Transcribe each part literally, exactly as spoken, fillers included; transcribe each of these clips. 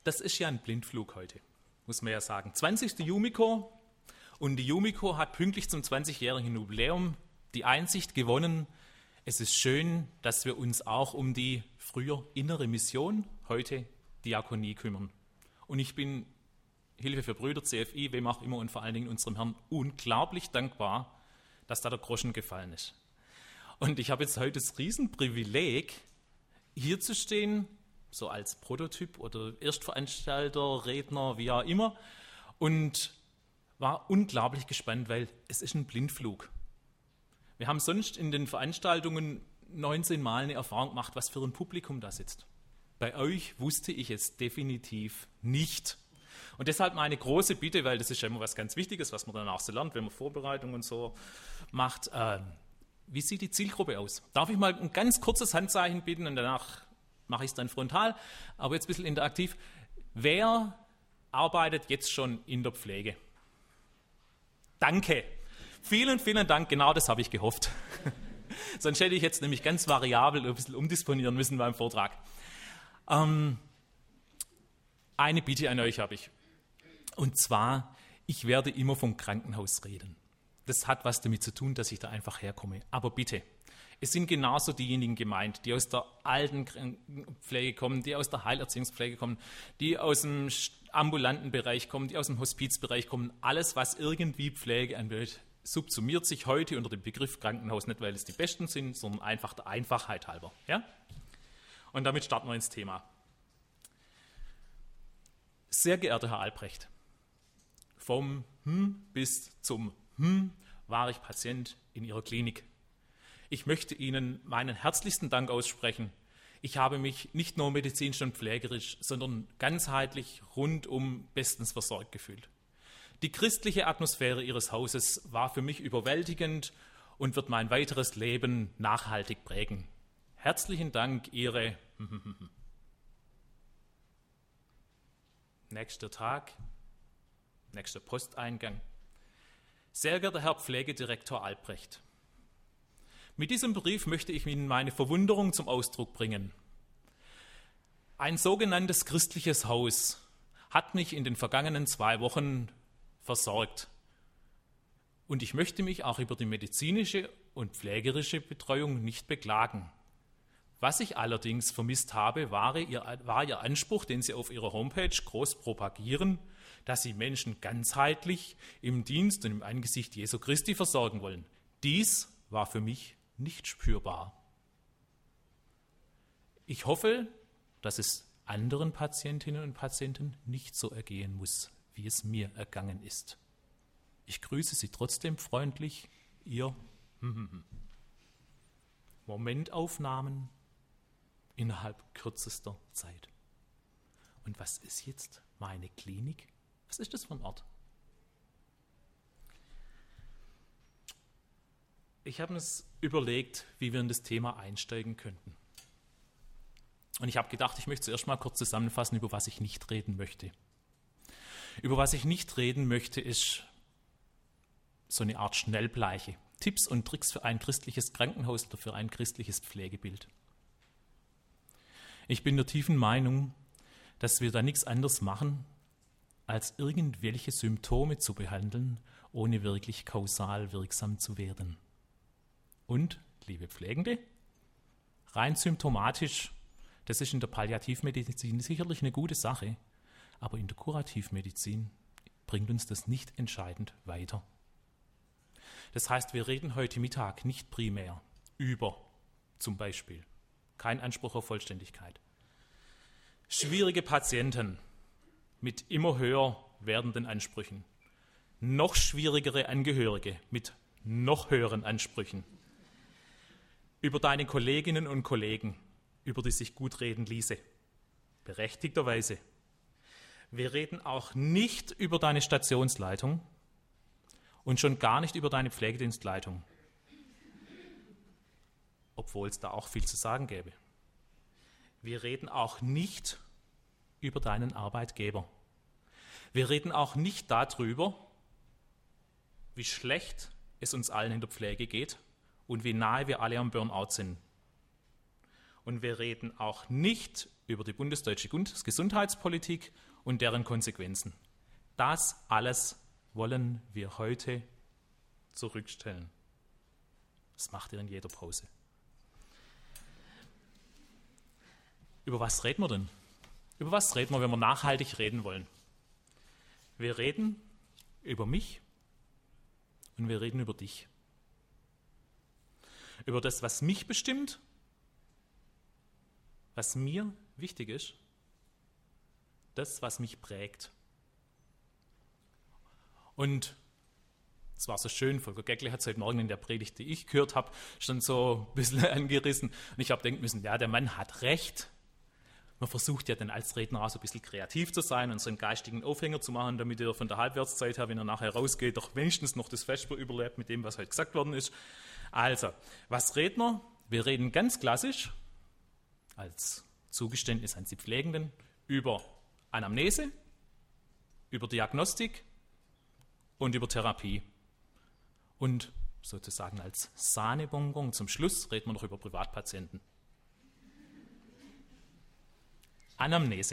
das ist ja ein Blindflug heute, muss man ja sagen. zwanzigste Yumiko und die Yumiko hat pünktlich zum zwanzigjährigen Jubiläum die Einsicht gewonnen, es ist schön, dass wir uns auch um die früher innere Mission, heute Diakonie kümmern. Und ich bin Hilfe für Brüder, C F I, wem auch immer und vor allen Dingen unserem Herrn unglaublich dankbar, dass da der Groschen gefallen ist. Und ich habe jetzt heute das Riesenprivileg, hier zu stehen, so als Prototyp oder Erstveranstalter, Redner, wie auch immer, und war unglaublich gespannt, weil es ist ein Blindflug. Wir haben sonst in den Veranstaltungen neunzehn Mal eine Erfahrung gemacht, was für ein Publikum da sitzt. Bei euch wusste ich es definitiv nicht. Und deshalb meine große Bitte, weil das ist ja immer was ganz Wichtiges, was man danach so lernt, wenn man Vorbereitungen und so macht. Äh, wie sieht die Zielgruppe aus? Darf ich mal ein ganz kurzes Handzeichen bitten und danach mache ich es dann frontal, aber jetzt ein bisschen interaktiv. Wer arbeitet jetzt schon in der Pflege? Danke. Vielen, vielen Dank. Genau das habe ich gehofft. Sonst hätte ich jetzt nämlich ganz variabel ein bisschen umdisponieren müssen beim Vortrag. Ähm, eine Bitte an euch habe ich. Und zwar, ich werde immer vom Krankenhaus reden. Das hat was damit zu tun, dass ich da einfach herkomme. Aber bitte, es sind genauso diejenigen gemeint, die aus der alten Krankenpflege kommen, die aus der Heilerziehungspflege kommen, die aus dem ambulanten Bereich kommen, die aus dem Hospizbereich kommen. Alles, was irgendwie Pflege angeht, subsumiert sich heute unter dem Begriff Krankenhaus, nicht weil es die Besten sind, sondern einfach der Einfachheit halber. Ja? Und damit starten wir ins Thema. Sehr geehrter Herr Albrecht, vom Hm bis zum Hm war ich Patient in Ihrer Klinik. Ich möchte Ihnen meinen herzlichsten Dank aussprechen. Ich habe mich nicht nur medizinisch und pflegerisch, sondern ganzheitlich rundum bestens versorgt gefühlt. Die christliche Atmosphäre Ihres Hauses war für mich überwältigend und wird mein weiteres Leben nachhaltig prägen. Herzlichen Dank, Ihre Nächster Tag, nächster Posteingang. Sehr geehrter Herr Pflegedirektor Albrecht, mit diesem Brief möchte ich Ihnen meine Verwunderung zum Ausdruck bringen. Ein sogenanntes christliches Haus hat mich in den vergangenen zwei Wochen versorgt. Und ich möchte mich auch über die medizinische und pflegerische Betreuung nicht beklagen. Was ich allerdings vermisst habe, war Ihr, war Ihr Anspruch, den Sie auf Ihrer Homepage groß propagieren, dass Sie Menschen ganzheitlich im Dienst und im Angesicht Jesu Christi versorgen wollen. Dies war für mich nicht spürbar. Ich hoffe, dass es anderen Patientinnen und Patienten nicht so ergehen muss, wie es mir ergangen ist. Ich grüße Sie trotzdem freundlich, Ihr Momentaufnahmen innerhalb kürzester Zeit. Und was ist jetzt meine Klinik? Was ist das für ein Ort? Ich habe mir überlegt, wie wir in das Thema einsteigen könnten. Und ich habe gedacht, ich möchte zuerst mal kurz zusammenfassen, über was ich nicht reden möchte. Über was ich nicht reden möchte, ist so eine Art Schnellbleiche. Tipps und Tricks für ein christliches Krankenhaus oder für ein christliches Pflegebild. Ich bin der tiefen Meinung, dass wir da nichts anderes machen, als irgendwelche Symptome zu behandeln, ohne wirklich kausal wirksam zu werden. Und, liebe Pflegende, rein symptomatisch, das ist in der Palliativmedizin sicherlich eine gute Sache, aber in der Kurativmedizin bringt uns das nicht entscheidend weiter. Das heißt, wir reden heute Mittag nicht primär über, zum Beispiel, kein Anspruch auf Vollständigkeit, schwierige Patienten mit immer höher werdenden Ansprüchen, noch schwierigere Angehörige mit noch höheren Ansprüchen, über deine Kolleginnen und Kollegen, über die sich gut reden ließe, berechtigterweise. Wir reden auch nicht über deine Stationsleitung und schon gar nicht über deine Pflegedienstleitung, obwohl es da auch viel zu sagen gäbe. Wir reden auch nicht über deinen Arbeitgeber. Wir reden auch nicht darüber, wie schlecht es uns allen in der Pflege geht und wie nahe wir alle am Burnout sind. Und wir reden auch nicht über die bundesdeutsche Gesundheitspolitik und deren Konsequenzen. Das alles wollen wir heute zurückstellen. Das macht ihr in jeder Pause. Über was reden wir denn? Über was reden wir, wenn wir nachhaltig reden wollen? Wir reden über mich und wir reden über dich. Über das, was mich bestimmt, was mir wichtig ist, das, was mich prägt. Und es war so schön, Volker Geckle hat es heute Morgen in der Predigt, die ich gehört habe, schon so ein bisschen angerissen. Und ich habe denken müssen, ja, der Mann hat recht. Man versucht ja dann als Redner auch so ein bisschen kreativ zu sein und so einen geistigen Aufhänger zu machen, damit er von der Halbwertszeit her, wenn er nachher rausgeht, doch wenigstens noch das Vesper überlebt mit dem, was heute gesagt worden ist. Also, was Redner? Wir reden ganz klassisch, als Zugeständnis an die Pflegenden, über Anamnese, über Diagnostik und über Therapie. Und sozusagen als Sahnebonbon zum Schluss reden wir noch über Privatpatienten. Anamnese.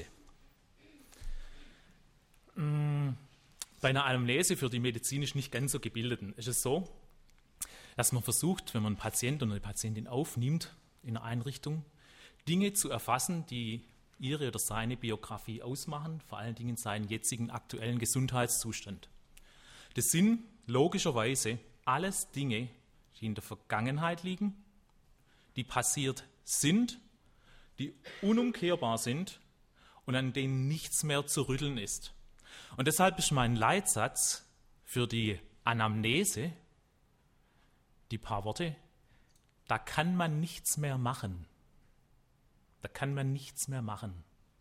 Bei einer Anamnese für die medizinisch nicht ganz so Gebildeten ist es so, dass man versucht, wenn man einen Patienten oder eine Patientin aufnimmt in einer Einrichtung, Dinge zu erfassen, die ihre oder seine Biografie ausmachen, vor allen Dingen seinen jetzigen aktuellen Gesundheitszustand. Das sind logischerweise alles Dinge, die in der Vergangenheit liegen, die passiert sind, die unumkehrbar sind und an denen nichts mehr zu rütteln ist. Und deshalb ist mein Leitsatz für die Anamnese die paar Worte: Da kann man nichts mehr machen. Da kann man nichts mehr machen.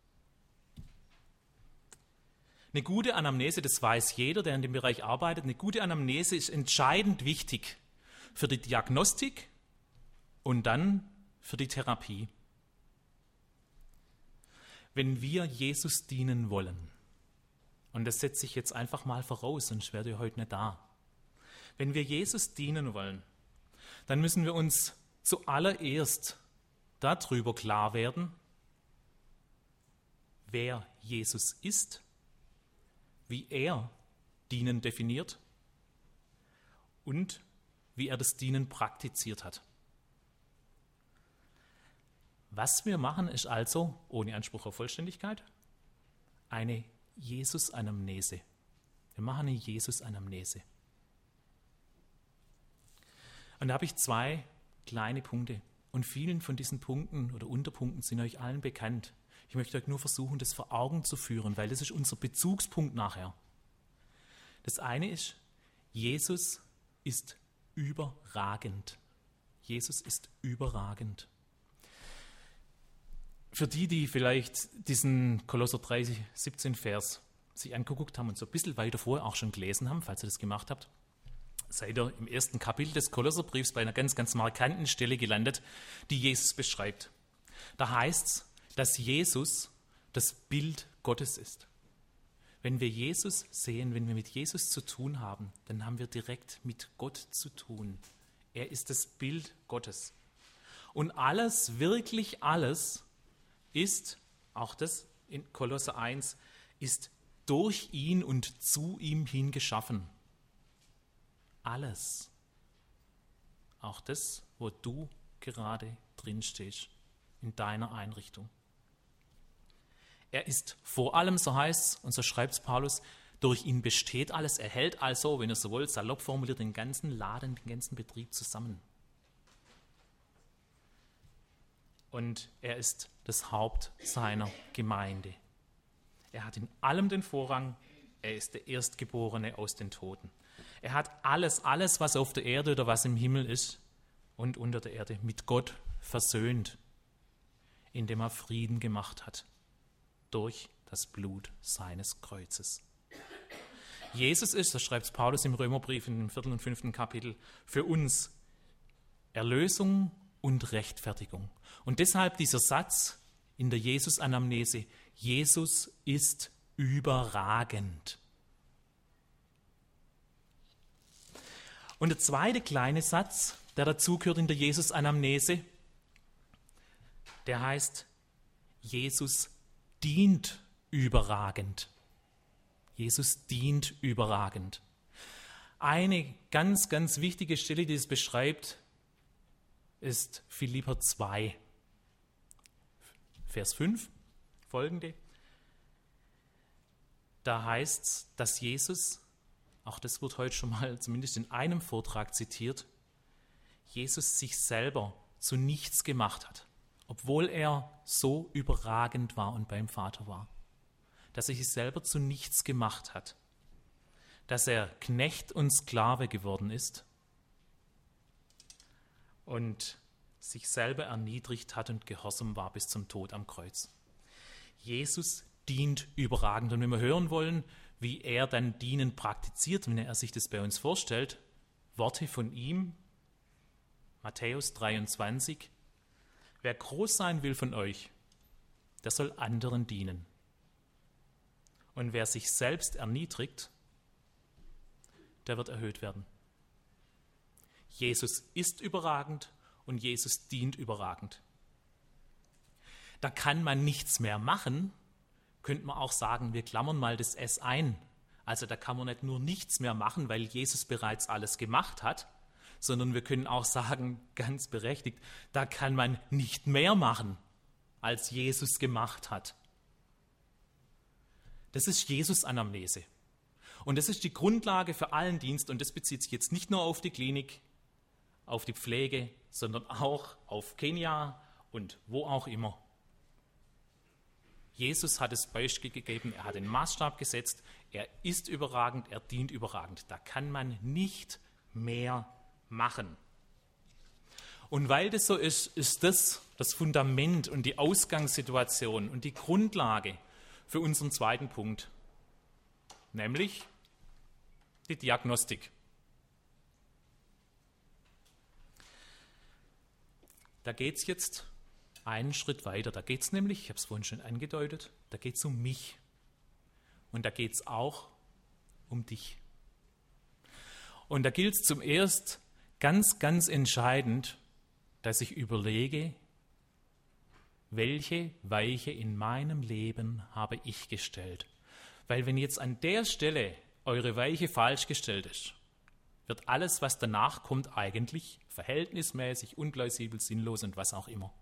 Eine gute Anamnese, das weiß jeder, der in dem Bereich arbeitet, eine gute Anamnese ist entscheidend wichtig für die Diagnostik und dann für die Therapie. Wenn wir Jesus dienen wollen, und das setze ich jetzt einfach mal voraus, sonst wäre ihr heute nicht da. Wenn wir Jesus dienen wollen, dann müssen wir uns zuallererst darüber klar werden, wer Jesus ist, wie er Dienen definiert und wie er das Dienen praktiziert hat. Was wir machen, ist also, ohne Anspruch auf Vollständigkeit, eine Jesus-Anamnese. Wir machen eine Jesus-Anamnese. Und da habe ich zwei kleine Punkte. Und vielen von diesen Punkten oder Unterpunkten sind euch allen bekannt. Ich möchte euch nur versuchen, das vor Augen zu führen, weil das ist unser Bezugspunkt nachher. Das eine ist, Jesus ist überragend. Jesus ist überragend. Für die, die vielleicht diesen Kolosser drei, siebzehn Vers sich angeguckt haben und so ein bisschen weiter vorher auch schon gelesen haben, falls ihr das gemacht habt, seid ihr im ersten Kapitel des Kolosserbriefs bei einer ganz, ganz markanten Stelle gelandet, die Jesus beschreibt. Da heißt es, dass Jesus das Bild Gottes ist. Wenn wir Jesus sehen, wenn wir mit Jesus zu tun haben, dann haben wir direkt mit Gott zu tun. Er ist das Bild Gottes. Und alles, wirklich alles, ist, auch das in Kolosser eins, ist durch ihn und zu ihm hin geschaffen. Alles. Auch das, wo du gerade drin stehst, in deiner Einrichtung. Er ist vor allem, so heißt es, und so schreibt es Paulus, durch ihn besteht alles, er hält also, wenn ihr so wollt, salopp formuliert, den ganzen Laden, den ganzen Betrieb zusammen. Und er ist das Haupt seiner Gemeinde. Er hat in allem den Vorrang, er ist der Erstgeborene aus den Toten. Er hat alles, alles, was auf der Erde oder was im Himmel ist und unter der Erde, mit Gott versöhnt, indem er Frieden gemacht hat durch das Blut seines Kreuzes. Jesus ist, das schreibt Paulus im Römerbrief in dem vierten und fünften Kapitel, für uns Erlösung und Rechtfertigung. Und deshalb dieser Satz in der Jesus-Anamnese: Jesus ist überragend. Und der zweite kleine Satz, der dazugehört in der Jesus-Anamnese: der heißt, Jesus dient überragend. Jesus dient überragend. Eine ganz, ganz wichtige Stelle, die es beschreibt, ist Philipper zwei, Vers fünf, folgende. Da heißt es, dass Jesus, auch das wird heute schon mal zumindest in einem Vortrag zitiert, Jesus sich selber zu nichts gemacht hat, obwohl er so überragend war und beim Vater war. Dass er sich selber zu nichts gemacht hat. Dass er Knecht und Sklave geworden ist und sich selber erniedrigt hat und gehorsam war bis zum Tod am Kreuz. Jesus dient überragend. Und wenn wir hören wollen, wie er dann Dienen praktiziert, wenn er sich das bei uns vorstellt, Worte von ihm, Matthäus dreiundzwanzig, wer groß sein will von euch, der soll anderen dienen. Und wer sich selbst erniedrigt, der wird erhöht werden. Jesus ist überragend und Jesus dient überragend. Da kann man nichts mehr machen, könnte man auch sagen, wir klammern mal das S ein. Also da kann man nicht nur nichts mehr machen, weil Jesus bereits alles gemacht hat, sondern wir können auch sagen, ganz berechtigt, da kann man nicht mehr machen, als Jesus gemacht hat. Das ist Jesus-Anamnese. Und das ist die Grundlage für allen Dienst und das bezieht sich jetzt nicht nur auf die Klinik, auf die Pflege, sondern auch auf Kenia und wo auch immer. Jesus hat das Beispiel gegeben, er hat den Maßstab gesetzt, er ist überragend, er dient überragend. Da kann man nicht mehr machen. Und weil das so ist, ist das das Fundament und die Ausgangssituation und die Grundlage für unseren zweiten Punkt, nämlich die Diagnostik. Da geht es jetzt einen Schritt weiter. Da geht es nämlich, ich habe es vorhin schon angedeutet, da geht es um mich. Und da geht es auch um dich. Und da gilt es zum Ersten ganz, ganz entscheidend, dass ich überlege, welche Weiche in meinem Leben habe ich gestellt. Weil wenn jetzt an der Stelle eure Weiche falsch gestellt ist, wird alles, was danach kommt, eigentlich verhältnismäßig, unplausibel, sinnlos und was auch immer.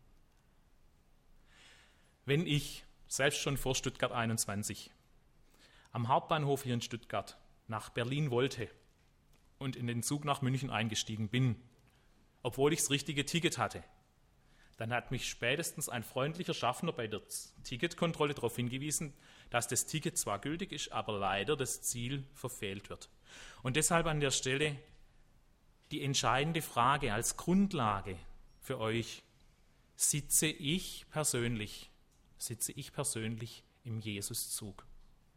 Wenn ich, selbst schon vor Stuttgart einundzwanzig, am Hauptbahnhof hier in Stuttgart nach Berlin wollte und in den Zug nach München eingestiegen bin, obwohl ich das richtige Ticket hatte, dann hat mich spätestens ein freundlicher Schaffner bei der Ticketkontrolle darauf hingewiesen, dass das Ticket zwar gültig ist, aber leider das Ziel verfehlt wird. Und deshalb an der Stelle die entscheidende Frage als Grundlage für euch: Sitze ich persönlich, sitze ich persönlich im Jesuszug?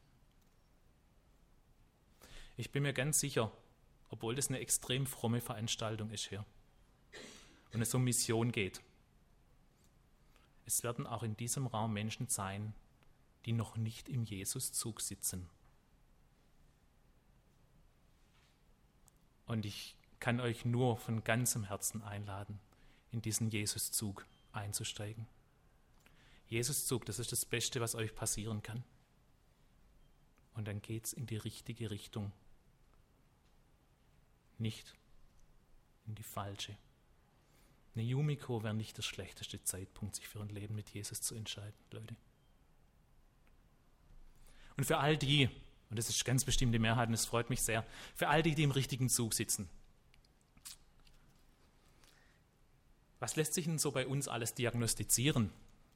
Ich bin mir ganz sicher, obwohl das eine extrem fromme Veranstaltung ist hier und es um Mission geht, es werden auch in diesem Raum Menschen sein, die noch nicht im Jesuszug sitzen. Und ich kann euch nur von ganzem Herzen einladen, in diesen Jesuszug einzusteigen. Jesuszug, das ist das Beste, was euch passieren kann. Und dann geht es in die richtige Richtung, nicht in die falsche. Eine Yumiko wäre nicht der schlechteste Zeitpunkt, sich für ein Leben mit Jesus zu entscheiden, Leute. Und für all die, und das ist ganz bestimmt die Mehrheit und es freut mich sehr, für all die, die im richtigen Zug sitzen, was lässt sich denn so bei uns alles diagnostizieren?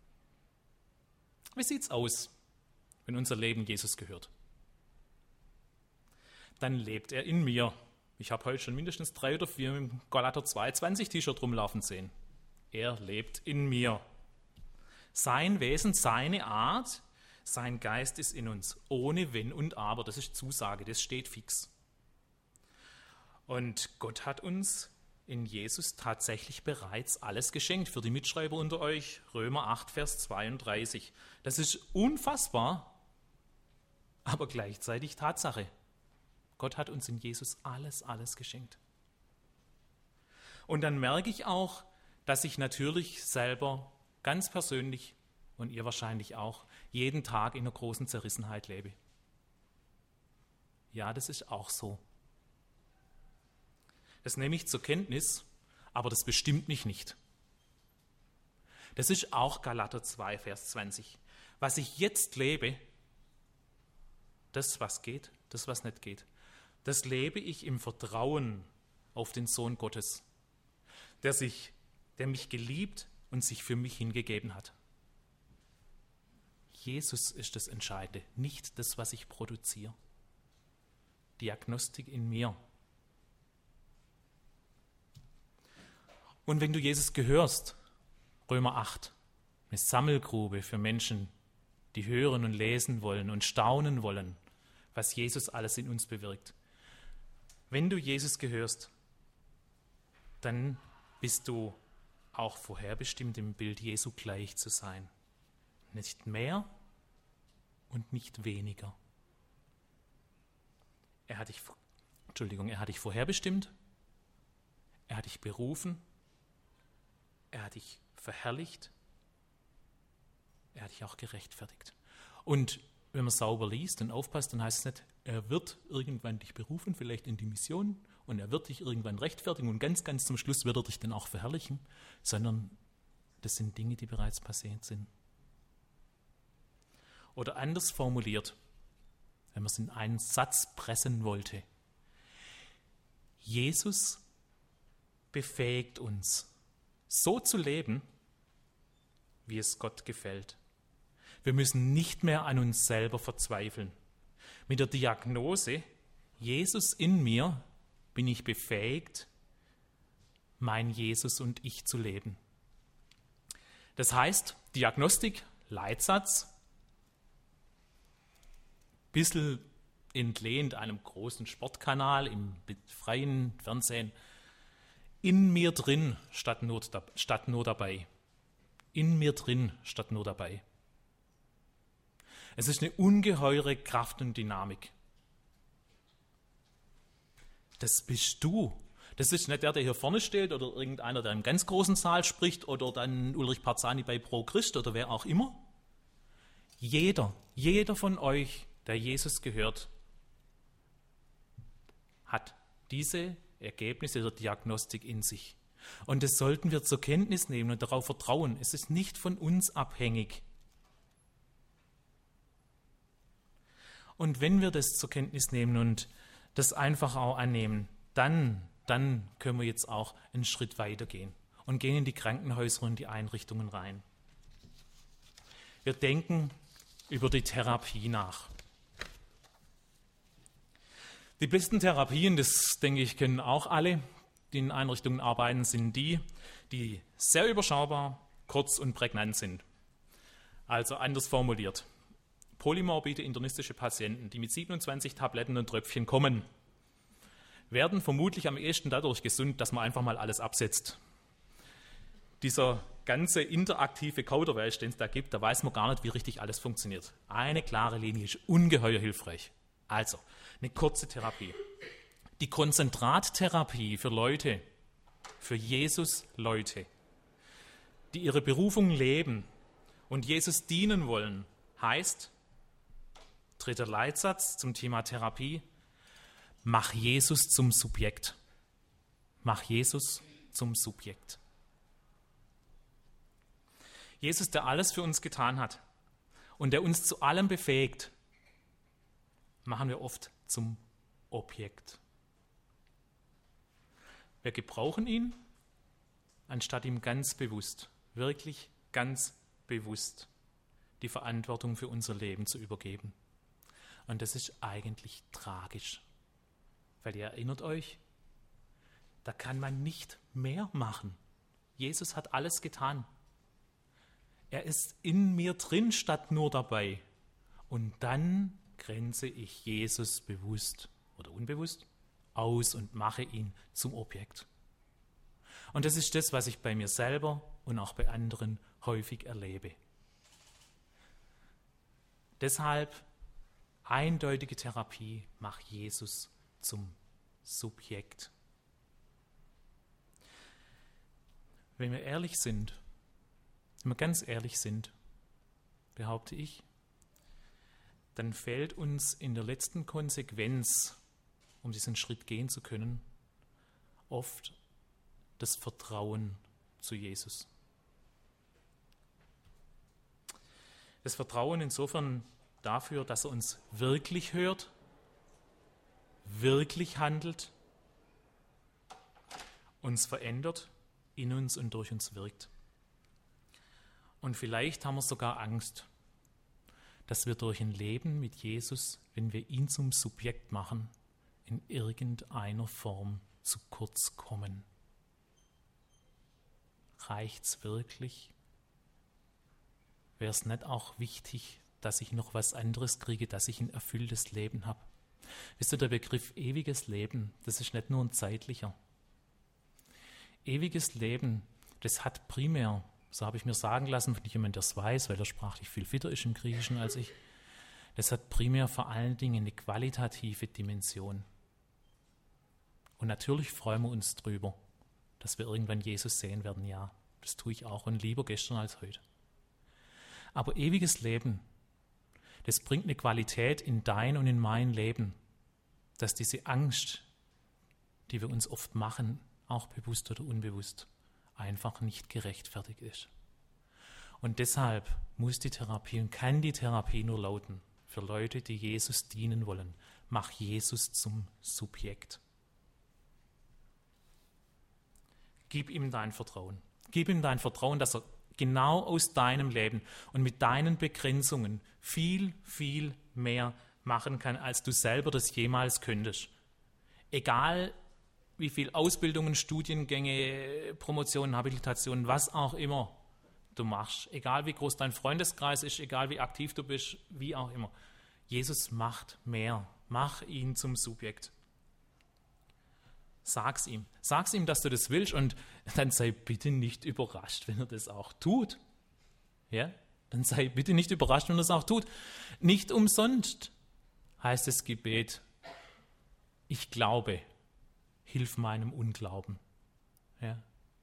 Wie sieht es aus, wenn unser Leben Jesus gehört? Dann lebt er in mir. Ich habe heute schon mindestens drei oder vier im Galater zwei zwanzig T-Shirt rumlaufen sehen. Er lebt in mir. Sein Wesen, seine Art, sein Geist ist in uns. Ohne Wenn und Aber. Das ist Zusage, das steht fix. Und Gott hat uns in Jesus tatsächlich bereits alles geschenkt. Für die Mitschreiber unter euch, Römer acht, Vers zweiunddreißig. Das ist unfassbar, aber gleichzeitig Tatsache. Gott hat uns in Jesus alles, alles geschenkt. Und dann merke ich auch, dass ich natürlich selber ganz persönlich und ihr wahrscheinlich auch, jeden Tag in einer großen Zerrissenheit lebe. Ja, das ist auch so. Das nehme ich zur Kenntnis, aber das bestimmt mich nicht. Das ist auch Galater zwei, Vers zwanzig. Was ich jetzt lebe, das, was geht, das, was nicht geht, das lebe ich im Vertrauen auf den Sohn Gottes, der, sich, der mich geliebt und sich für mich hingegeben hat. Jesus ist das Entscheidende, nicht das, was ich produziere. Diagnostik in mir. Und wenn du Jesus gehörst, Römer acht, eine Sammelgrube für Menschen, die hören und lesen wollen und staunen wollen, was Jesus alles in uns bewirkt. Wenn du Jesus gehörst, dann bist du auch vorherbestimmt, im Bild Jesu gleich zu sein. Nicht mehr und nicht weniger. Er hat dich, Entschuldigung, er hat dich vorherbestimmt, er hat dich berufen, er hat dich verherrlicht, er hat dich auch gerechtfertigt. Und wenn man sauber liest und aufpasst, dann heißt es nicht, er wird irgendwann dich berufen, vielleicht in die Mission, und er wird dich irgendwann rechtfertigen und ganz, ganz zum Schluss wird er dich dann auch verherrlichen, sondern das sind Dinge, die bereits passiert sind. Oder anders formuliert, wenn man es in einen Satz pressen wollte, Jesus befähigt uns, so zu leben, wie es Gott gefällt. Wir müssen nicht mehr an uns selber verzweifeln. Mit der Diagnose, Jesus in mir, bin ich befähigt, mein Jesus und ich zu leben. Das heißt, Diagnostik, Leitsatz, bisschen entlehnt einem großen Sportkanal im freien Fernsehen, in mir drin statt nur, statt nur dabei. In mir drin statt nur dabei. Es ist eine ungeheure Kraft und Dynamik. Das bist du. Das ist nicht der, der hier vorne steht oder irgendeiner, der im ganz großen Saal spricht oder dann Ulrich Parzani bei Pro Christ oder wer auch immer. Jeder, jeder von euch, der Jesus gehört, hat diese Ergebnisse der Diagnostik in sich. Und das sollten wir zur Kenntnis nehmen und darauf vertrauen. Es ist nicht von uns abhängig. Und wenn wir das zur Kenntnis nehmen und das einfach auch annehmen, dann, dann können wir jetzt auch einen Schritt weiter gehen und gehen in die Krankenhäuser und die Einrichtungen rein. Wir denken über die Therapie nach. Die besten Therapien, das denke ich, kennen auch alle, die in Einrichtungen arbeiten, sind die, die sehr überschaubar, kurz und prägnant sind. Also anders formuliert. Polymorbide internistische Patienten, die mit siebenundzwanzig Tabletten und Tröpfchen kommen, werden vermutlich am ehesten dadurch gesund, dass man einfach mal alles absetzt. Dieser ganze interaktive Kauderwelsch, den es da gibt, da weiß man gar nicht, wie richtig alles funktioniert. Eine klare Linie ist ungeheuer hilfreich. Also, eine kurze Therapie. Die Konzentrattherapie für Leute, für Jesus-Leute, die ihre Berufung leben und Jesus dienen wollen, heißt, dritter Leitsatz zum Thema Therapie, mach Jesus zum Subjekt. Mach Jesus zum Subjekt. Jesus, der alles für uns getan hat und der uns zu allem befähigt, machen wir oft zum Objekt. Wir gebrauchen ihn, anstatt ihm ganz bewusst, wirklich ganz bewusst die Verantwortung für unser Leben zu übergeben. Und das ist eigentlich tragisch, weil ihr erinnert euch, da kann man nicht mehr machen. Jesus hat alles getan. Er ist in mir drin statt nur dabei. Und dann grenze ich Jesus bewusst oder unbewusst aus und mache ihn zum Objekt. Und das ist das, was ich bei mir selber und auch bei anderen häufig erlebe. Deshalb eindeutige Therapie, mach Jesus zum Subjekt. Wenn wir ehrlich sind, Wenn wir ganz ehrlich sind, behaupte ich, dann fehlt uns in der letzten Konsequenz, um diesen Schritt gehen zu können, oft das Vertrauen zu Jesus. Das Vertrauen insofern dafür, dass er uns wirklich hört, wirklich handelt, uns verändert, in uns und durch uns wirkt. Und vielleicht haben wir sogar Angst, dass wir durch ein Leben mit Jesus, wenn wir ihn zum Subjekt machen, in irgendeiner Form zu kurz kommen. Reicht's wirklich? Wäre es nicht auch wichtig, dass ich noch was anderes kriege, dass ich ein erfülltes Leben habe? Wisst ihr, der Begriff ewiges Leben, das ist nicht nur ein zeitlicher. Ewiges Leben, das hat primär, so habe ich mir sagen lassen, von jemandem, der es weiß, weil er sprachlich viel fitter ist im Griechischen als ich, das hat primär vor allen Dingen eine qualitative Dimension. Und natürlich freuen wir uns drüber, dass wir irgendwann Jesus sehen werden, ja, das tue ich auch und lieber gestern als heute. Aber ewiges Leben, das bringt eine Qualität in dein und in mein Leben, dass diese Angst, die wir uns oft machen, auch bewusst oder unbewusst, einfach nicht gerechtfertigt ist. Und deshalb muss die Therapie und kann die Therapie nur lauten, für Leute, die Jesus dienen wollen, mach Jesus zum Subjekt. Gib ihm dein Vertrauen. Gib ihm dein Vertrauen, dass er genau aus deinem Leben und mit deinen Begrenzungen viel, viel mehr machen kann, als du selber das jemals könntest. Egal, wie viel Ausbildungen, Studiengänge, Promotionen, Habilitationen, was auch immer du machst, egal wie groß dein Freundeskreis ist, egal wie aktiv du bist, wie auch immer. Jesus macht mehr. Mach ihn zum Subjekt. Sag's ihm. Sag's ihm, dass du das willst und dann sei bitte nicht überrascht, wenn er das auch tut. Ja? Dann sei bitte nicht überrascht, wenn er das auch tut. Nicht umsonst heißt das Gebet, ich glaube, hilf meinem Unglauben. Ja?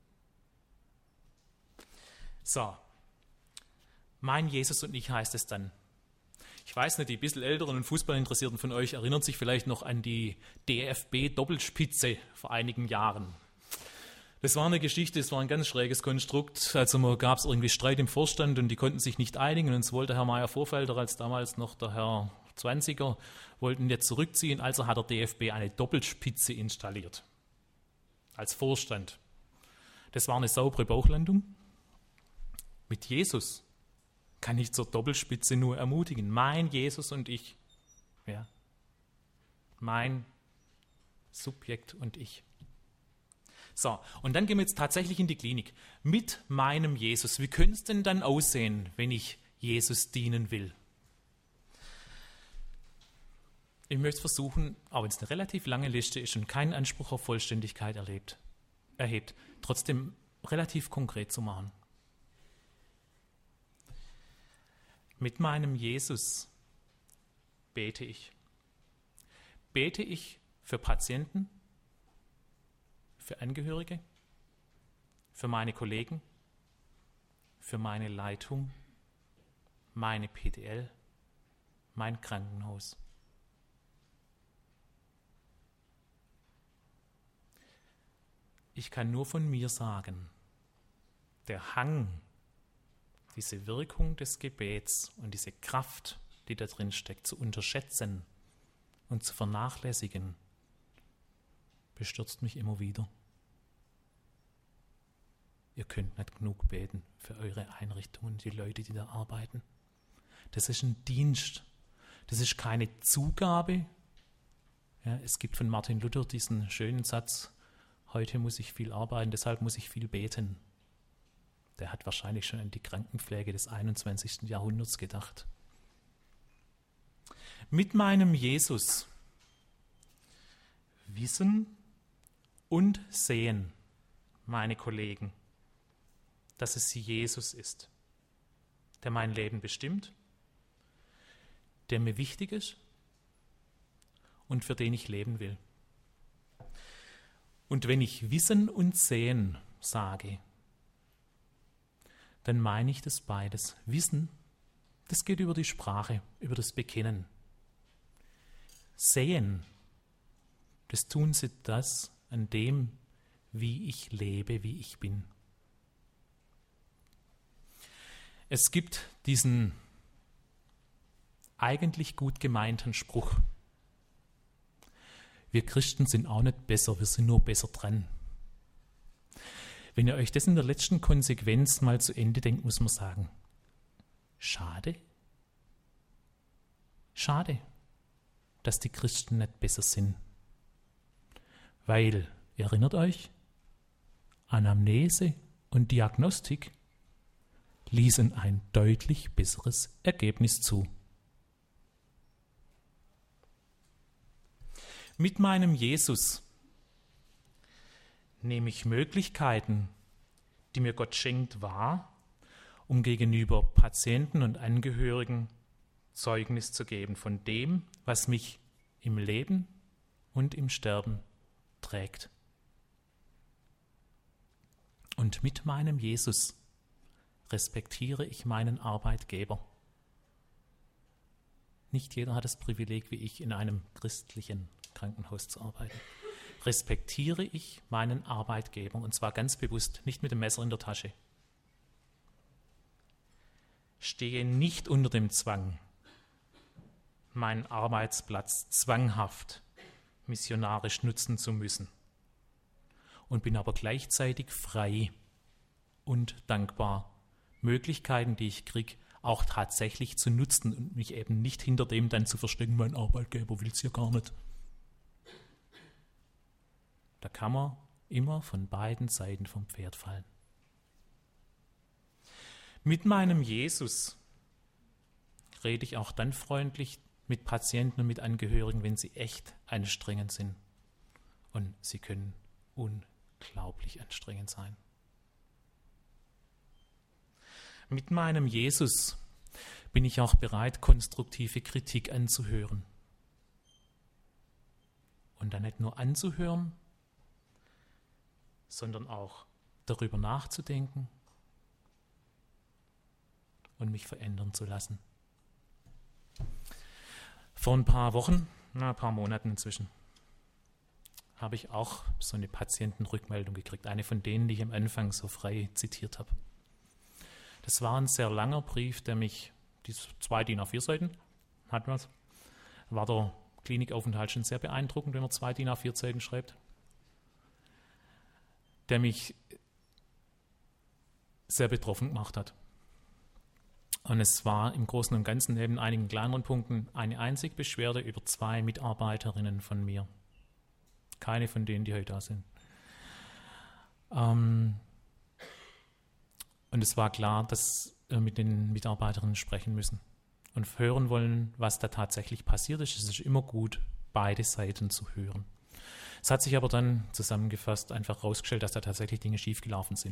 So, mein Jesus und ich heißt es dann. Ich weiß nicht, die ein bisschen älteren und Fußballinteressierten von euch erinnern sich vielleicht noch an die D F B-Doppelspitze vor einigen Jahren. Das war eine Geschichte, das war ein ganz schräges Konstrukt. Also gab es irgendwie Streit im Vorstand und die konnten sich nicht einigen und es wollte Herr Meyer-Vorfelder als damals noch der Herr Zwanziger, wollten jetzt zurückziehen, also hat der D F B eine Doppelspitze installiert. Als Vorstand. Das war eine saubere Bauchlandung. Mit Jesus kann ich zur Doppelspitze nur ermutigen. Mein Jesus und ich. Ja. Mein Subjekt und ich. So, und dann gehen wir jetzt tatsächlich in die Klinik. Mit meinem Jesus. Wie könnte es denn dann aussehen, wenn ich Jesus dienen will? Ich möchte versuchen, auch wenn es eine relativ lange Liste ist und keinen Anspruch auf Vollständigkeit erlebt, erhebt, trotzdem relativ konkret zu machen. Mit meinem Jesus bete ich. Bete ich für Patienten, für Angehörige, für meine Kollegen, für meine Leitung, meine P D L, mein Krankenhaus. Ich kann nur von mir sagen, der Hang, diese Wirkung des Gebets und diese Kraft, die da drin steckt, zu unterschätzen und zu vernachlässigen, bestürzt mich immer wieder. Ihr könnt nicht genug beten für eure Einrichtungen, die Leute, die da arbeiten. Das ist ein Dienst. Das ist keine Zugabe. Ja, es gibt von Martin Luther diesen schönen Satz, heute muss ich viel arbeiten, deshalb muss ich viel beten. Der hat wahrscheinlich schon an die Krankenpflege des einundzwanzigsten Jahrhunderts gedacht. Mit meinem Jesus wissen und sehen meine Kollegen, dass es Jesus ist, der mein Leben bestimmt, der mir wichtig ist und für den ich leben will. Und wenn ich Wissen und Sehen sage, dann meine ich das beides. Wissen, das geht über die Sprache, über das Bekennen. Sehen, das tun sie das an dem, wie ich lebe, wie ich bin. Es gibt diesen eigentlich gut gemeinten Spruch: Wir Christen sind auch nicht besser, wir sind nur besser dran. Wenn ihr euch das in der letzten Konsequenz mal zu Ende denkt, muss man sagen, schade. Schade, dass die Christen nicht besser sind. Weil, erinnert euch, Anamnese und Diagnostik ließen ein deutlich besseres Ergebnis zu. Mit meinem Jesus nehme ich Möglichkeiten, die mir Gott schenkt, wahr, um gegenüber Patienten und Angehörigen Zeugnis zu geben von dem, was mich im Leben und im Sterben trägt. Und mit meinem Jesus respektiere ich meinen Arbeitgeber. Nicht jeder hat das Privileg, wie ich, in einem christlichen Krankenhaus zu arbeiten. Respektiere ich meinen Arbeitgeber, und zwar ganz bewusst, nicht mit dem Messer in der Tasche. Stehe nicht unter dem Zwang, meinen Arbeitsplatz zwanghaft missionarisch nutzen zu müssen, und bin aber gleichzeitig frei und dankbar, Möglichkeiten, die ich kriege, auch tatsächlich zu nutzen und mich eben nicht hinter dem dann zu verstecken, mein Arbeitgeber will es ja gar nicht. Da kann man immer von beiden Seiten vom Pferd fallen. Mit meinem Jesus rede ich auch dann freundlich mit Patienten und mit Angehörigen, wenn sie echt anstrengend sind. Und sie können unglaublich anstrengend sein. Mit meinem Jesus bin ich auch bereit, konstruktive Kritik anzuhören. Und dann nicht nur anzuhören, sondern auch darüber nachzudenken und mich verändern zu lassen. Vor ein paar Wochen, na, ein paar Monaten inzwischen, habe ich auch so eine Patientenrückmeldung gekriegt, eine von denen, die ich am Anfang so frei zitiert habe. Das war ein sehr langer Brief, der mich, die zwei D I N A vier Seiten, hat was, war der Klinikaufenthalt schon sehr beeindruckend, wenn man zwei D I N A vier Seiten schreibt, der mich sehr betroffen gemacht hat. Und es war im Großen und Ganzen neben einigen kleineren Punkten eine einzige Beschwerde über zwei Mitarbeiterinnen von mir. Keine von denen, die heute da sind. Ähm, und es war klar, dass wir mit den Mitarbeiterinnen sprechen müssen und hören wollen, was da tatsächlich passiert ist. Es ist immer gut, beide Seiten zu hören. Es hat sich aber dann zusammengefasst einfach herausgestellt, dass da tatsächlich Dinge schiefgelaufen sind.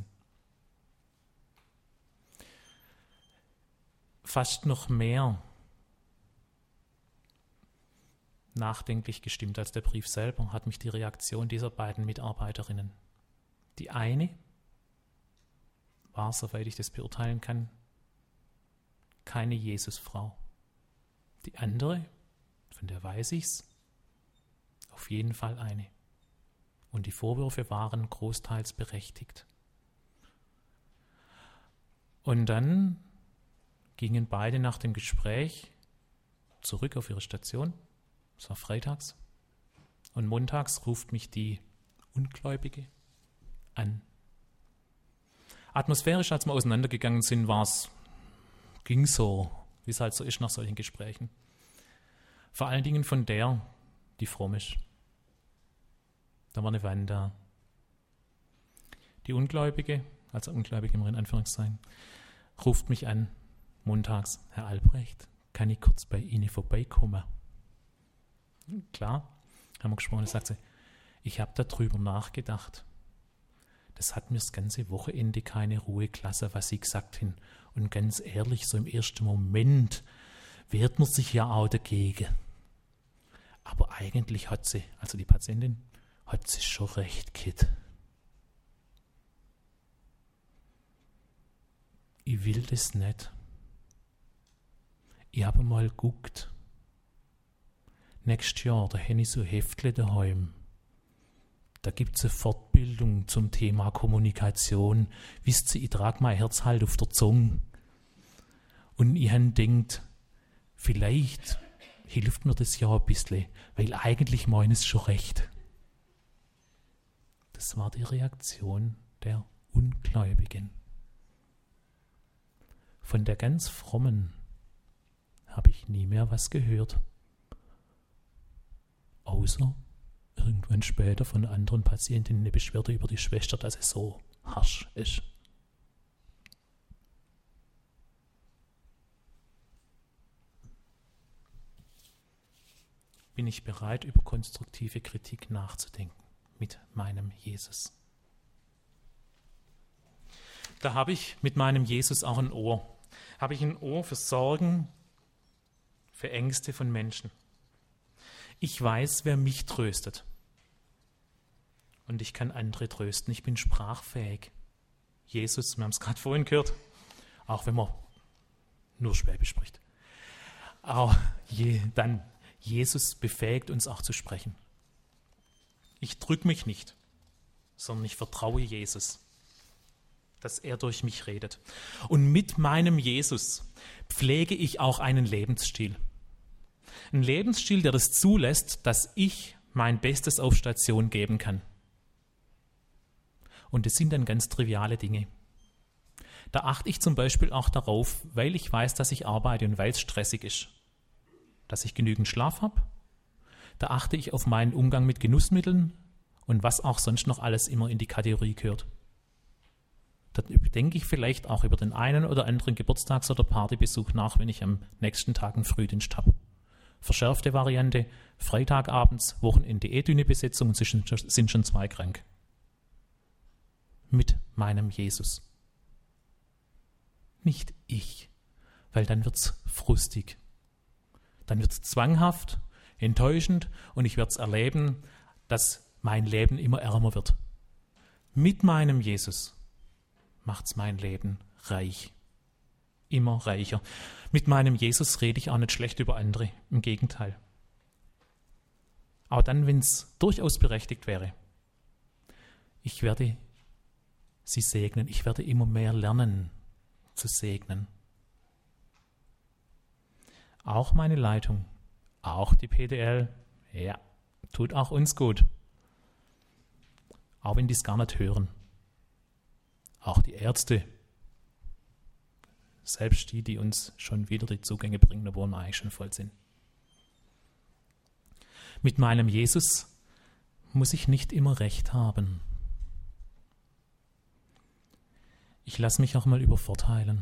Fast noch mehr nachdenklich gestimmt als der Brief selber hat mich die Reaktion dieser beiden Mitarbeiterinnen. Die eine war, soweit ich das beurteilen kann, keine Jesusfrau. Die andere, von der weiß ich's, auf jeden Fall eine. Und die Vorwürfe waren großteils berechtigt. Und dann gingen beide nach dem Gespräch zurück auf ihre Station. Es war freitags. Und montags ruft mich die Ungläubige an. Atmosphärisch, als wir auseinandergegangen sind, war's, ging so, wie es halt so ist nach solchen Gesprächen. Vor allen Dingen von der, die fromm ist. Da war eine Wanda. Die Ungläubige, also Ungläubige immer in Anführungszeichen, ruft mich an, montags: Herr Albrecht, kann ich kurz bei Ihnen vorbeikommen? Klar, haben wir gesprochen, da sagt sie, ich habe darüber nachgedacht. Das hat mir das ganze Wochenende keine Ruhe gelassen, was Sie gesagt haben. Und ganz ehrlich, so im ersten Moment wehrt man sich ja auch dagegen. Aber eigentlich hat sie, also die Patientin, hat sie schon recht, Kid. ich will das nicht. Ich habe mal geguckt. Nächstes Jahr, da habe ich so Heftle daheim. Da gibt es eine Fortbildung zum Thema Kommunikation. Wisst ihr, ich trage mein Herz halt auf der Zunge. Und ich habe gedacht, vielleicht hilft mir das ja ein bisschen, weil eigentlich meine es schon recht. Das war die Reaktion der Ungläubigen. Von der ganz Frommen habe ich nie mehr was gehört. Außer irgendwann später von anderen Patientinnen eine Beschwerde über die Schwester, dass es so harsch ist. Bin ich bereit, über konstruktive Kritik nachzudenken mit meinem Jesus? Da habe ich mit meinem Jesus auch ein Ohr. Habe ich ein Ohr für Sorgen, für Ängste von Menschen. Ich weiß, wer mich tröstet. Und ich kann andere trösten. Ich bin sprachfähig. Jesus, wir haben es gerade vorhin gehört, auch wenn man nur Schwäbisch spricht. Aber je, dann, Jesus befähigt uns auch zu sprechen. Ich drücke mich nicht, sondern ich vertraue Jesus, dass er durch mich redet. Und mit meinem Jesus pflege ich auch einen Lebensstil. Ein Lebensstil, der das zulässt, dass ich mein Bestes auf Station geben kann. Und das sind dann ganz triviale Dinge. Da achte ich zum Beispiel auch darauf, weil ich weiß, dass ich arbeite und weil es stressig ist, dass ich genügend Schlaf habe. Da achte ich auf meinen Umgang mit Genussmitteln und was auch sonst noch alles immer in die Kategorie gehört. Da denke ich vielleicht auch über den einen oder anderen Geburtstags- oder Partybesuch nach, wenn ich am nächsten Tag einen Frühdienst habe. Verschärfte Variante, Freitagabends, Wochenende eh dünne Besetzung und sind schon zwei krank. Mit meinem Jesus. Nicht ich, weil dann wird es frustig. Dann wird es zwanghaft, enttäuschend und ich werde es erleben, dass mein Leben immer ärmer wird. Mit meinem Jesus macht es mein Leben reich. Immer reicher. Mit meinem Jesus rede ich auch nicht schlecht über andere, im Gegenteil. Aber dann, wenn es durchaus berechtigt wäre, ich werde sie segnen, ich werde immer mehr lernen zu segnen. Auch meine Leitung, auch die P D L, ja, tut auch uns gut. Auch wenn die es gar nicht hören. Auch die Ärzte, selbst die, die uns schon wieder die Zugänge bringen, obwohl wir eigentlich schon voll sind. Mit meinem Jesus muss ich nicht immer recht haben. Ich lasse mich auch mal übervorteilen.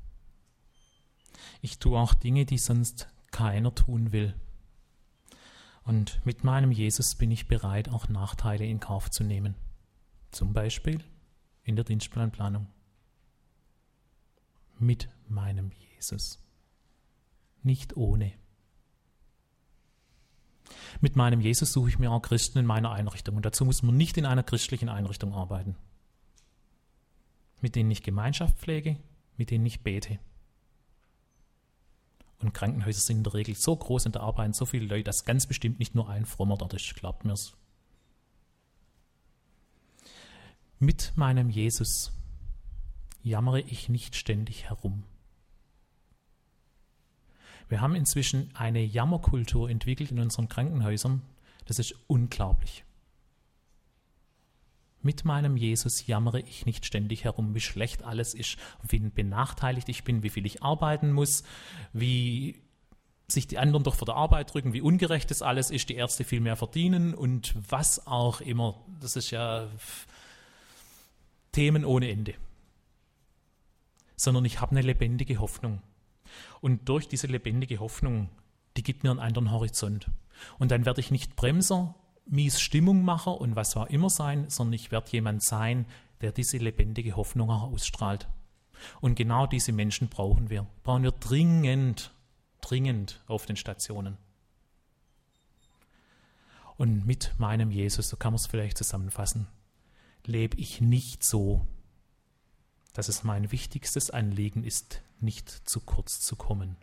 Ich tue auch Dinge, die sonst keiner tun will. Und mit meinem Jesus bin ich bereit, auch Nachteile in Kauf zu nehmen. Zum Beispiel in der Dienstplanplanung. Mit meinem Jesus. Nicht ohne. Mit meinem Jesus suche ich mir auch Christen in meiner Einrichtung. Und dazu muss man nicht in einer christlichen Einrichtung arbeiten. Mit denen ich Gemeinschaft pflege, mit denen ich bete. Und Krankenhäuser sind in der Regel so groß und da arbeiten so viele Leute, dass ganz bestimmt nicht nur ein Frommer dort ist, glaubt mir's. Mit meinem Jesus jammere ich nicht ständig herum. Wir haben inzwischen eine Jammerkultur entwickelt in unseren Krankenhäusern. Das ist unglaublich. Mit meinem Jesus jammere ich nicht ständig herum, wie schlecht alles ist, wie benachteiligt ich bin, wie viel ich arbeiten muss, wie sich die anderen doch vor der Arbeit drücken, wie ungerecht das alles ist, die Ärzte viel mehr verdienen und was auch immer. Das ist ja Themen ohne Ende. Sondern ich habe eine lebendige Hoffnung. Und durch diese lebendige Hoffnung, die gibt mir einen anderen Horizont. Und dann werde ich nicht Bremser, mies Stimmungmacher und was auch immer sein, sondern ich werde jemand sein, der diese lebendige Hoffnung auch ausstrahlt. Und genau diese Menschen brauchen wir. Brauchen wir dringend, dringend auf den Stationen. Und mit meinem Jesus, so kann man es vielleicht zusammenfassen, lebe ich nicht so, dass es mein wichtigstes Anliegen ist, nicht zu kurz zu kommen.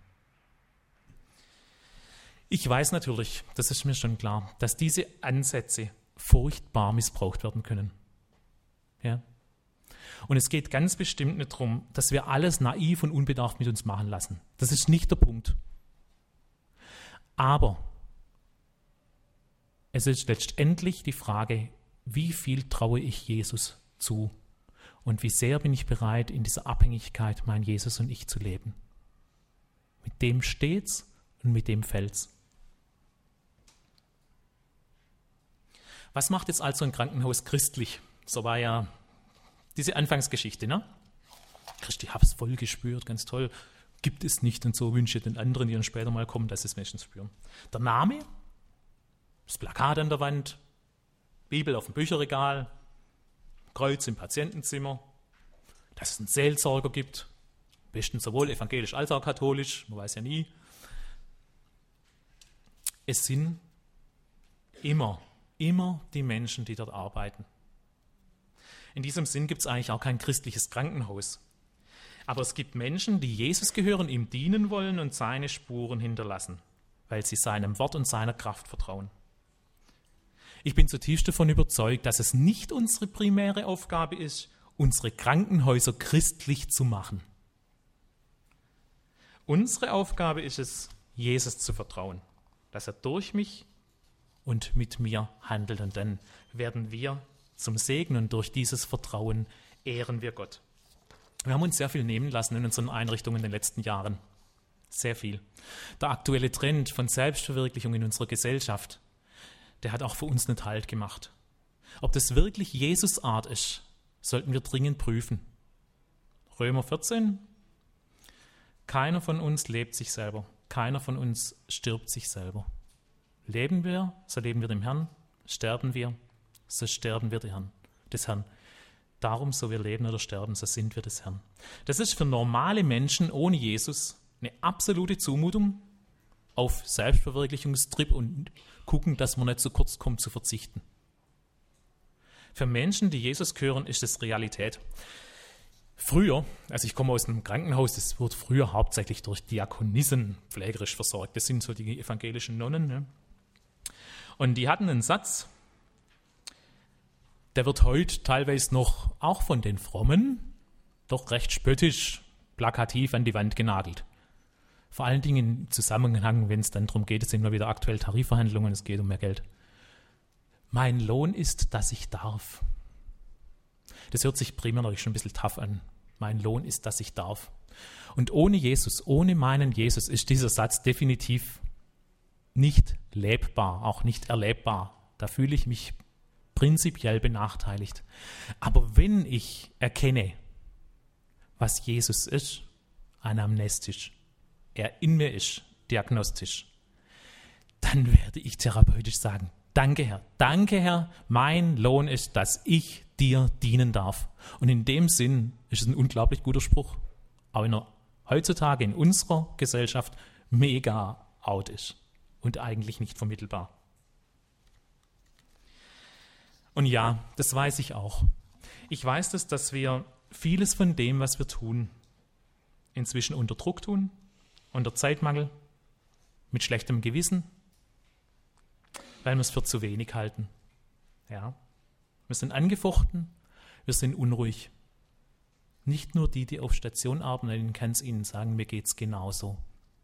Ich weiß natürlich, das ist mir schon klar, dass diese Ansätze furchtbar missbraucht werden können. Ja? Und es geht ganz bestimmt nicht darum, dass wir alles naiv und unbedarft mit uns machen lassen. Das ist nicht der Punkt. Aber es ist letztendlich die Frage, wie viel traue ich Jesus zu und wie sehr bin ich bereit, in dieser Abhängigkeit mein Jesus und ich zu leben. Mit dem steht's und mit dem fällt's. Was macht jetzt also ein Krankenhaus christlich? So war ja diese Anfangsgeschichte, ne? Christi, ich habe es voll gespürt, ganz toll. Gibt es nicht und so wünsche ich den anderen, die dann später mal kommen, dass sie es Menschen spüren. Der Name, das Plakat an der Wand, Bibel auf dem Bücherregal, Kreuz im Patientenzimmer, dass es einen Seelsorger gibt, am besten sowohl evangelisch als auch katholisch, man weiß ja nie. Es sind immer Immer die Menschen, die dort arbeiten. In diesem Sinn gibt es eigentlich auch kein christliches Krankenhaus. Aber es gibt Menschen, die Jesus gehören, ihm dienen wollen und seine Spuren hinterlassen, weil sie seinem Wort und seiner Kraft vertrauen. Ich bin zutiefst davon überzeugt, dass es nicht unsere primäre Aufgabe ist, unsere Krankenhäuser christlich zu machen. Unsere Aufgabe ist es, Jesus zu vertrauen, dass er durch mich und mit mir handelt. Und dann werden wir zum Segen und durch dieses Vertrauen ehren wir Gott. Wir haben uns sehr viel nehmen lassen in unseren Einrichtungen in den letzten Jahren. Sehr viel. Der aktuelle Trend von Selbstverwirklichung in unserer Gesellschaft, der hat auch für uns nicht Halt gemacht. Ob das wirklich Jesus Art ist, sollten wir dringend prüfen. Römer vierzehn. Keiner von uns lebt sich selber. Keiner von uns stirbt sich selber. Leben wir, so leben wir dem Herrn. Sterben wir, so sterben wir des Herrn. Des Herrn. Darum, so wir leben oder sterben, so sind wir des Herrn. Das ist für normale Menschen ohne Jesus eine absolute Zumutung, auf Selbstverwirklichungstrip und gucken, dass man nicht zu kurz kommt, zu verzichten. Für Menschen, die Jesus gehören, ist das Realität. Früher, also ich komme aus einem Krankenhaus, das wurde früher hauptsächlich durch Diakonissen pflegerisch versorgt. Das sind so die evangelischen Nonnen. Ne? Und die hatten einen Satz, der wird heute teilweise noch auch von den Frommen doch recht spöttisch, plakativ an die Wand genagelt. Vor allen Dingen im Zusammenhang, wenn es dann darum geht, es sind immer wieder aktuell Tarifverhandlungen, es geht um mehr Geld. Mein Lohn ist, dass ich darf. Das hört sich primär noch schon ein bisschen tough an. Mein Lohn ist, dass ich darf. Und ohne Jesus, ohne meinen Jesus ist dieser Satz definitiv nicht lebbar, auch nicht erlebbar. Da fühle ich mich prinzipiell benachteiligt. Aber wenn ich erkenne, was Jesus ist, anamnestisch, er in mir ist, diagnostisch, dann werde ich therapeutisch sagen, danke Herr, danke Herr, mein Lohn ist, dass ich dir dienen darf. Und in dem Sinn ist es ein unglaublich guter Spruch, aber in einer, heutzutage in unserer Gesellschaft mega out ist und eigentlich nicht vermittelbar. Und ja, das weiß ich auch. Ich weiß das, dass wir vieles von dem, was wir tun, inzwischen unter Druck tun, unter Zeitmangel, mit schlechtem Gewissen, weil wir es für zu wenig halten. Ja. Wir sind angefochten, wir sind unruhig. Nicht nur die, die auf Station arbeiten, ich kann es Ihnen sagen, mir geht es genauso.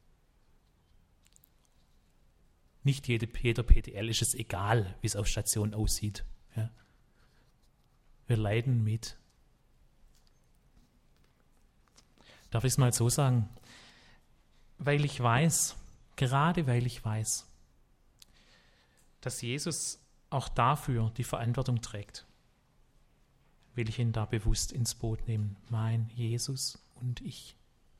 Nicht jede, jeder P T L ist es egal, wie es auf Station aussieht. Ja. Wir leiden mit. Darf ich es mal so sagen? Weil ich weiß, gerade weil ich weiß, dass Jesus auch dafür die Verantwortung trägt, will ich ihn da bewusst ins Boot nehmen. Mein Jesus und ich.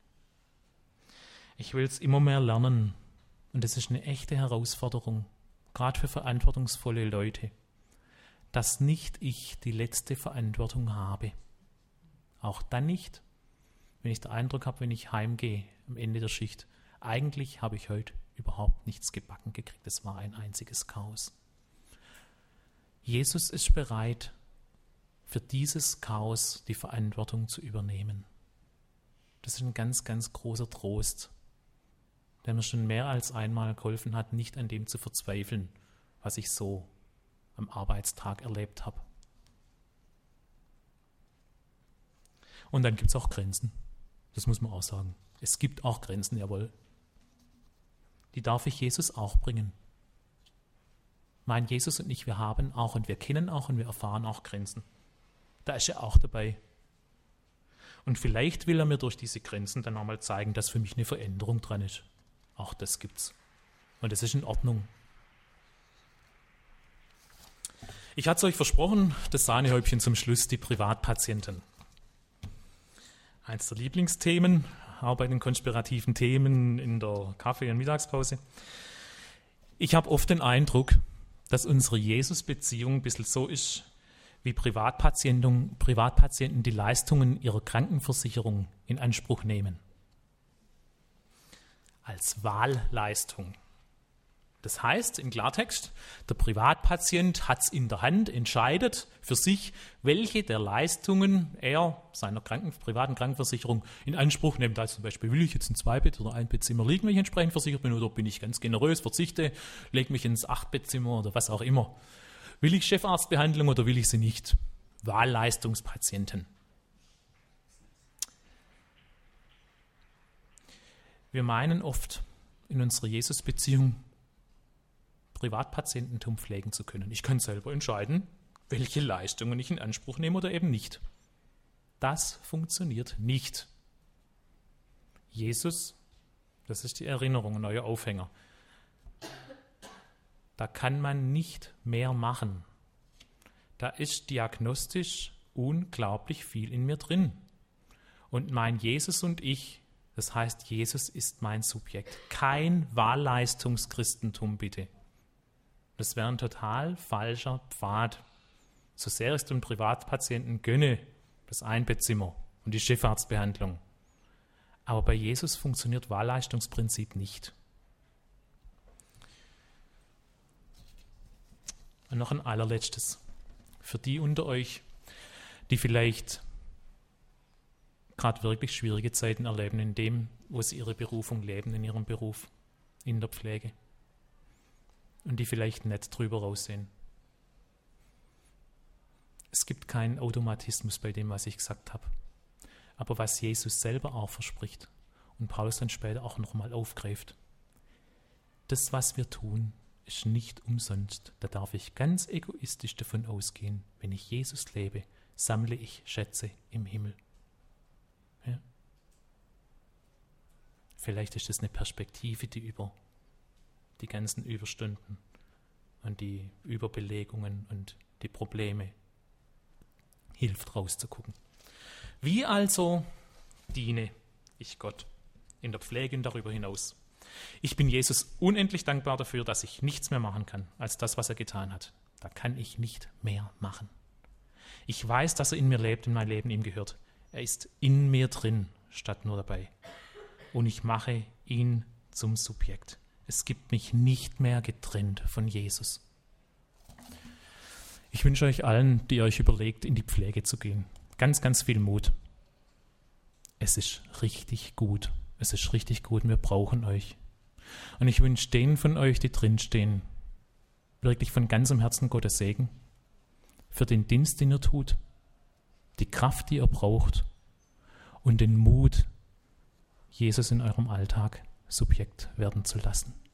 Ich will es immer mehr lernen und es ist eine echte Herausforderung, gerade für verantwortungsvolle Leute, dass nicht ich die letzte Verantwortung habe. Auch dann nicht, wenn ich den Eindruck habe, wenn ich heimgehe am Ende der Schicht, eigentlich habe ich heute überhaupt nichts gebacken gekriegt. Es war ein einziges Chaos. Jesus ist bereit, für dieses Chaos die Verantwortung zu übernehmen. Das ist ein ganz, ganz großer Trost, der mir schon mehr als einmal geholfen hat, nicht an dem zu verzweifeln, was ich so am Arbeitstag erlebt habe. Und dann gibt es auch Grenzen. Das muss man auch sagen. Es gibt auch Grenzen, jawohl. Die darf ich Jesus auch bringen. Mein Jesus und ich, wir haben auch und wir kennen auch und wir erfahren auch Grenzen. Da ist er auch dabei. Und vielleicht will er mir durch diese Grenzen dann auch mal zeigen, dass für mich eine Veränderung dran ist. Auch das gibt's. Und das ist in Ordnung. Ich hatte es euch versprochen, das Sahnehäubchen zum Schluss, die Privatpatienten. Eins der Lieblingsthemen, auch bei den konspirativen Themen in der Kaffee- und Mittagspause. Ich habe oft den Eindruck, dass unsere Jesus-Beziehung ein bisschen so ist, wie Privatpatienten, Privatpatienten die Leistungen ihrer Krankenversicherung in Anspruch nehmen. Als Wahlleistung. Das heißt im Klartext, der Privatpatient hat es in der Hand, entscheidet für sich, welche der Leistungen er seiner Kranken, privaten Krankenversicherung in Anspruch nimmt. Also zum Beispiel, will ich jetzt ein Zwei-Bett- oder Ein-Bettzimmer liegen, wenn ich entsprechend versichert bin, oder bin ich ganz generös, verzichte, lege mich ins Acht-Bettzimmer oder was auch immer. Will ich Chefarztbehandlung oder will ich sie nicht? Wahlleistungspatienten. Wir meinen oft in unserer Jesus-Beziehung, Privatpatiententum pflegen zu können. Ich kann selber entscheiden, welche Leistungen ich in Anspruch nehme oder eben nicht. Das funktioniert nicht. Jesus, das ist die Erinnerung, ein neuer Aufhänger. Da kann man nicht mehr machen. Da ist diagnostisch unglaublich viel in mir drin. Und mein Jesus und ich, das heißt, Jesus ist mein Subjekt. Kein Wahlleistungschristentum, bitte. Das wäre ein total falscher Pfad. So sehr ich es dem Privatpatienten gönne, das Einbettzimmer und die Chefarztbehandlung. Aber bei Jesus funktioniert Wahlleistungsprinzip nicht. Und noch ein allerletztes. Für die unter euch, die vielleicht gerade wirklich schwierige Zeiten erleben, in dem, wo sie ihre Berufung leben, in ihrem Beruf, in der Pflege. Und die vielleicht nicht drüber raussehen. Es gibt keinen Automatismus bei dem, was ich gesagt habe. Aber was Jesus selber auch verspricht und Paulus dann später auch nochmal aufgreift, das, was wir tun, ist nicht umsonst. Da darf ich ganz egoistisch davon ausgehen, wenn ich Jesus lebe, sammle ich Schätze im Himmel. Ja? Vielleicht ist das eine Perspektive, die über die ganzen Überstunden und die Überbelegungen und die Probleme hilft, rauszugucken. Wie also diene ich Gott in der Pflege und darüber hinaus? Ich bin Jesus unendlich dankbar dafür, dass ich nichts mehr machen kann, als das, was er getan hat. Da kann ich nicht mehr machen. Ich weiß, dass er in mir lebt und mein Leben ihm gehört. Er ist in mir drin, statt nur dabei. Und ich mache ihn zum Subjekt. Es gibt mich nicht mehr getrennt von Jesus. Ich wünsche euch allen, die euch überlegt, in die Pflege zu gehen, ganz, ganz viel Mut. Es ist richtig gut. Es ist richtig gut. Wir brauchen euch. Und ich wünsche denen von euch, die drinstehen, wirklich von ganzem Herzen Gottes Segen für den Dienst, den ihr tut, die Kraft, die ihr braucht und den Mut, Jesus in eurem Alltag Subjekt werden zu lassen.